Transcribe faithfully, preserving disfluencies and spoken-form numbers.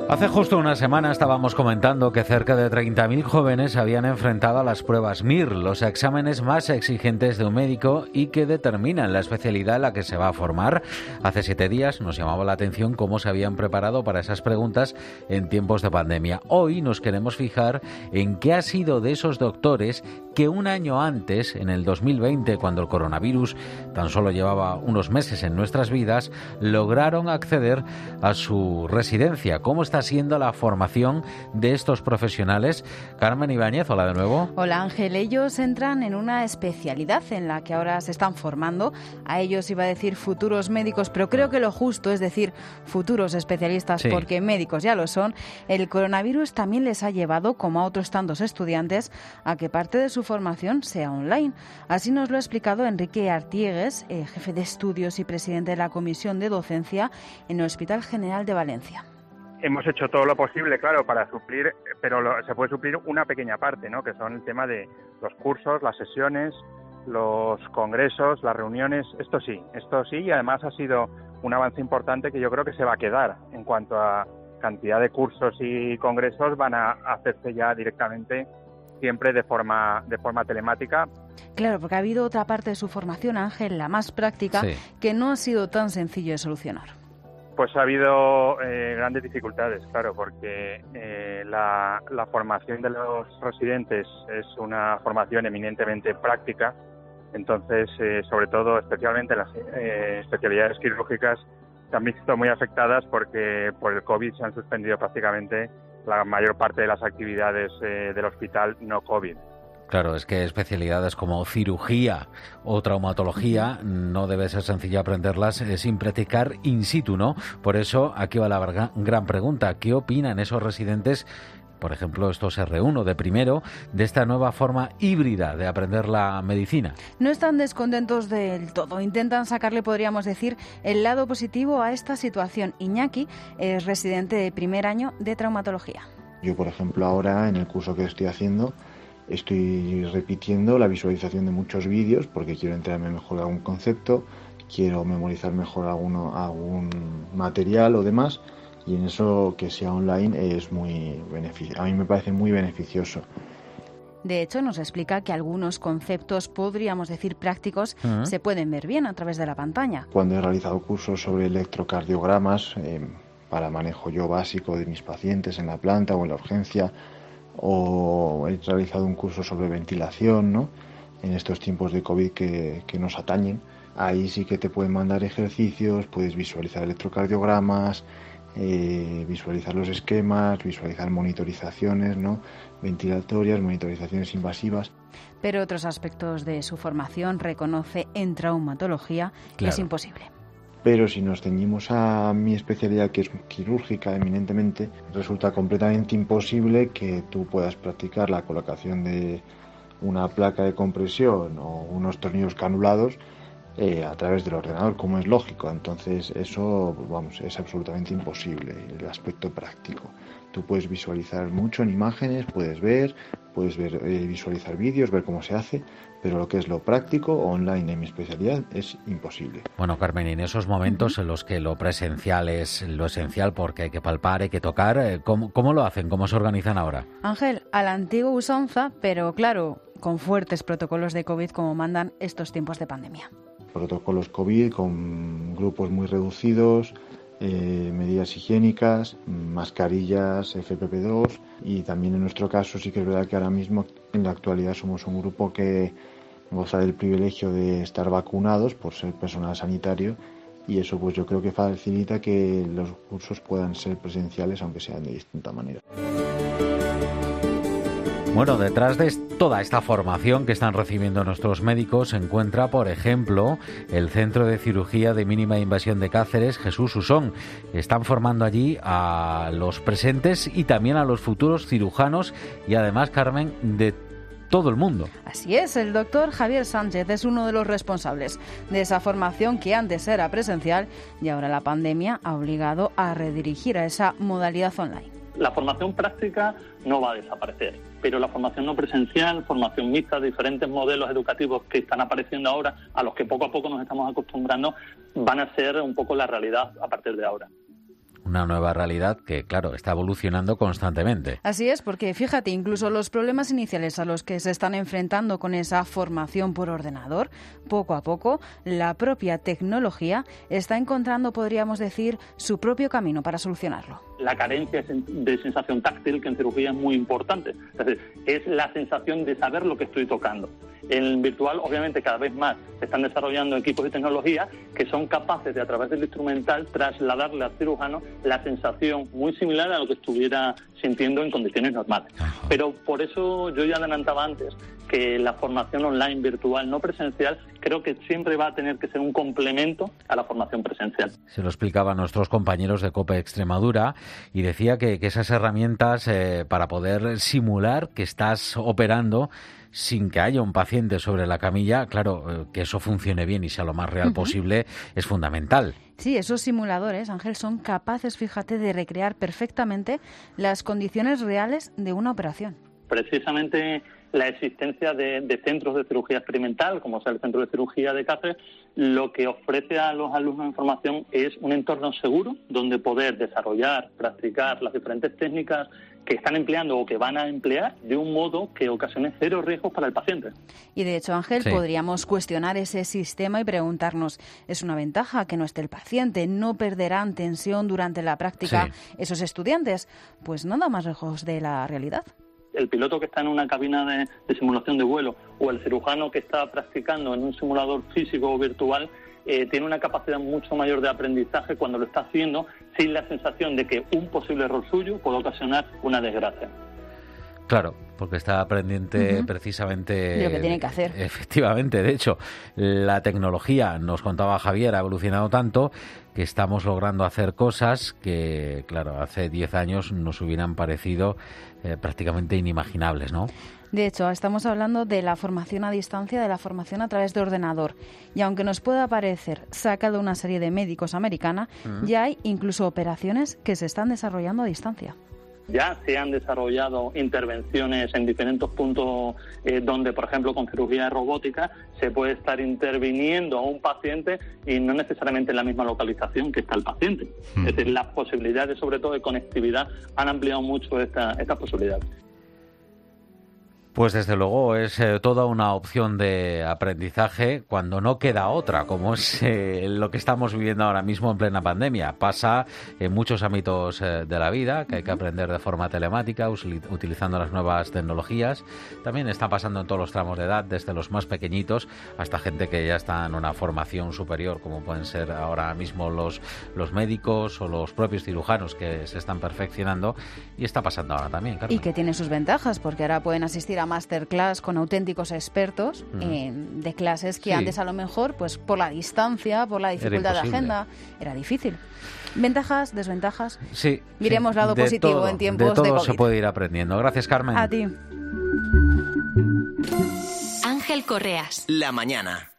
Hace justo una semana estábamos comentando que cerca de treinta mil jóvenes se habían enfrentado a las pruebas M I R, los exámenes más exigentes de un médico y que determinan la especialidad en la que se va a formar. Hace siete días nos llamaba la atención cómo se habían preparado para esas preguntas en tiempos de pandemia. Hoy nos queremos fijar en qué ha sido de esos doctores que un año antes, en el dos mil veinte, cuando el coronavirus tan solo llevaba unos meses en nuestras vidas, lograron acceder a su residencia. ¿Cómo está siendo la formación de estos profesionales? Carmen Ibáñez, hola de nuevo. Hola Ángel, ellos entran en una especialidad en la que ahora se están formando. A ellos iba a decir futuros médicos, pero creo que lo justo es decir futuros especialistas, sí, porque médicos ya lo son. El coronavirus también les ha llevado, como a otros tantos estudiantes, a que parte de su formación sea online. Así nos lo ha explicado Enrique Artiegues, eh, jefe de estudios y presidente de la Comisión de Docencia en el Hospital General de Valencia. Hemos hecho todo lo posible, claro, para suplir, pero lo, se puede suplir una pequeña parte, ¿no? Que son el tema de los cursos, las sesiones, los congresos, las reuniones. Esto sí, esto sí, y además ha sido un avance importante que yo creo que se va a quedar en cuanto a cantidad de cursos y congresos. Van a hacerse ya directamente, siempre de forma de forma telemática. Claro, porque ha habido otra parte de su formación, Ángel, la más práctica, sí, que no ha sido tan sencillo de solucionar. Pues ha habido eh, grandes dificultades, claro, porque eh, la, la formación de los residentes es una formación eminentemente práctica. Entonces, eh, sobre todo, especialmente las eh, especialidades quirúrgicas se han visto muy afectadas porque por el COVID se han suspendido prácticamente la mayor parte de las actividades eh, del hospital no COVID. Claro, es que especialidades como cirugía o traumatología no debe ser sencillo aprenderlas eh, sin practicar in situ, ¿no? Por eso aquí va la gran pregunta. ¿Qué opinan esos residentes, por ejemplo, estos erre uno de primero, de esta nueva forma híbrida de aprender la medicina? No están descontentos del todo. Intentan sacarle, podríamos decir, el lado positivo a esta situación. Iñaki es residente de primer año de traumatología. Yo, por ejemplo, ahora en el curso que estoy haciendo, estoy repitiendo la visualización de muchos vídeos porque quiero enterarme mejor de algún concepto, quiero memorizar mejor alguno, algún material o demás, y en eso que sea online es muy benefic- a mí me parece muy beneficioso. De hecho, nos explica que algunos conceptos, podríamos decir prácticos, uh-huh, se pueden ver bien a través de la pantalla. Cuando he realizado cursos sobre electrocardiogramas eh, para manejo yo básico de mis pacientes en la planta o en la urgencia, o he realizado un curso sobre ventilación, ¿no?, en estos tiempos de COVID que, que nos atañen, ahí sí que te pueden mandar ejercicios, puedes visualizar electrocardiogramas, eh, visualizar los esquemas, visualizar monitorizaciones, ¿no?, ventilatorias, monitorizaciones invasivas. Pero otros aspectos de su formación, reconoce en traumatología, claro, es imposible. Pero si nos ceñimos a mi especialidad, que es quirúrgica eminentemente, resulta completamente imposible que tú puedas practicar la colocación de una placa de compresión o unos tornillos canulados eh, a través del ordenador, como es lógico. Entonces eso, vamos, es absolutamente imposible, el aspecto práctico. Tú puedes visualizar mucho en imágenes, puedes ver, puedes ver, eh, visualizar vídeos, ver cómo se hace, pero lo que es lo práctico online en mi especialidad es imposible. Bueno, Carmen, en esos momentos en los que lo presencial es lo esencial porque hay que palpar, hay que tocar, ¿cómo, cómo lo hacen? ¿Cómo se organizan ahora? Ángel, a la antigua usanza, pero claro, con fuertes protocolos de COVID como mandan estos tiempos de pandemia. Protocolos COVID con grupos muy reducidos, Eh, medidas higiénicas, mascarillas efe pe pe dos, y también en nuestro caso sí que es verdad que ahora mismo en la actualidad somos un grupo que goza del privilegio de estar vacunados por ser personal sanitario, y eso pues yo creo que facilita que los cursos puedan ser presenciales aunque sean de distinta manera. Bueno, detrás de toda esta formación que están recibiendo nuestros médicos se encuentra, por ejemplo, el Centro de Cirugía de Mínima Invasión de Cáceres, Jesús Usón. Están formando allí a los presentes y también a los futuros cirujanos y además, Carmen, de todo el mundo. Así es, el doctor Javier Sánchez es uno de los responsables de esa formación que antes era presencial y ahora la pandemia ha obligado a redirigir a esa modalidad online. La formación práctica no va a desaparecer, pero la formación no presencial, formación mixta, diferentes modelos educativos que están apareciendo ahora, a los que poco a poco nos estamos acostumbrando, van a ser un poco la realidad a partir de ahora. Una nueva realidad que, claro, está evolucionando constantemente. Así es, porque fíjate, incluso los problemas iniciales a los que se están enfrentando con esa formación por ordenador, poco a poco, la propia tecnología está encontrando, podríamos decir, su propio camino para solucionarlo. La carencia de sensación táctil, que en cirugía es muy importante. Es decir, es la sensación de saber lo que estoy tocando. En virtual, obviamente, cada vez más se están desarrollando equipos y tecnologías que son capaces de, a través del instrumental, trasladarle al cirujano la sensación muy similar a lo que estuviera sintiendo en condiciones normales. Pero por eso yo ya adelantaba antes que la formación online, virtual, no presencial, creo que siempre va a tener que ser un complemento a la formación presencial. Se lo explicaba a nuestros compañeros de COPE Extremadura y decía que, que esas herramientas eh, para poder simular que estás operando sin que haya un paciente sobre la camilla, claro, eh, que eso funcione bien y sea lo más real uh-huh. posible, es fundamental. Sí, esos simuladores, Ángel, son capaces, fíjate, de recrear perfectamente las condiciones reales de una operación. Precisamente la existencia de, de centros de cirugía experimental, como sea el Centro de Cirugía de Cáceres, lo que ofrece a los alumnos en formación es un entorno seguro donde poder desarrollar, practicar las diferentes técnicas que están empleando o que van a emplear de un modo que ocasione cero riesgos para el paciente. Y de hecho, Ángel, sí. podríamos cuestionar ese sistema y preguntarnos, ¿es una ventaja que no esté el paciente? ¿No perderán tensión durante la práctica sí. esos estudiantes? Pues nada más lejos de la realidad. El piloto que está en una cabina de, de simulación de vuelo o el cirujano que está practicando en un simulador físico o virtual eh, tiene una capacidad mucho mayor de aprendizaje cuando lo está haciendo sin la sensación de que un posible error suyo puede ocasionar una desgracia. Claro, porque está pendiente uh-huh. precisamente de lo que tiene que hacer. Efectivamente, de hecho, la tecnología, nos contaba Javier, ha evolucionado tanto que estamos logrando hacer cosas que, claro, hace diez años nos hubieran parecido eh, prácticamente inimaginables, ¿no? De hecho, estamos hablando de la formación a distancia, de la formación a través de ordenador. Y aunque nos pueda parecer sacado una serie de médicos americana, uh-huh. ya hay incluso operaciones que se están desarrollando a distancia. Ya se han desarrollado intervenciones en diferentes puntos eh, donde, por ejemplo, con cirugía robótica se puede estar interviniendo a un paciente y no necesariamente en la misma localización que está el paciente. Mm. Es decir, las posibilidades, sobre todo de conectividad, han ampliado mucho esta, estas posibilidades. Pues desde luego es eh, toda una opción de aprendizaje cuando no queda otra, como es eh, lo que estamos viviendo ahora mismo en plena pandemia. Pasa en muchos ámbitos eh, de la vida, que hay que aprender de forma telemática, usil- utilizando las nuevas tecnologías. También está pasando en todos los tramos de edad, desde los más pequeñitos hasta gente que ya está en una formación superior, como pueden ser ahora mismo los, los médicos o los propios cirujanos que se están perfeccionando. Y está pasando ahora también, Carmen. Y que tiene sus ventajas, porque ahora pueden asistir a masterclass con auténticos expertos uh-huh. eh, de clases que sí. antes a lo mejor, pues por la distancia, por la dificultad de agenda, era difícil. Ventajas, desventajas. Sí. Miremos sí. lado de positivo todo, en tiempos de todo de COVID. Se puede ir aprendiendo. Gracias, Carmen. A ti. Ángel Correas. La mañana.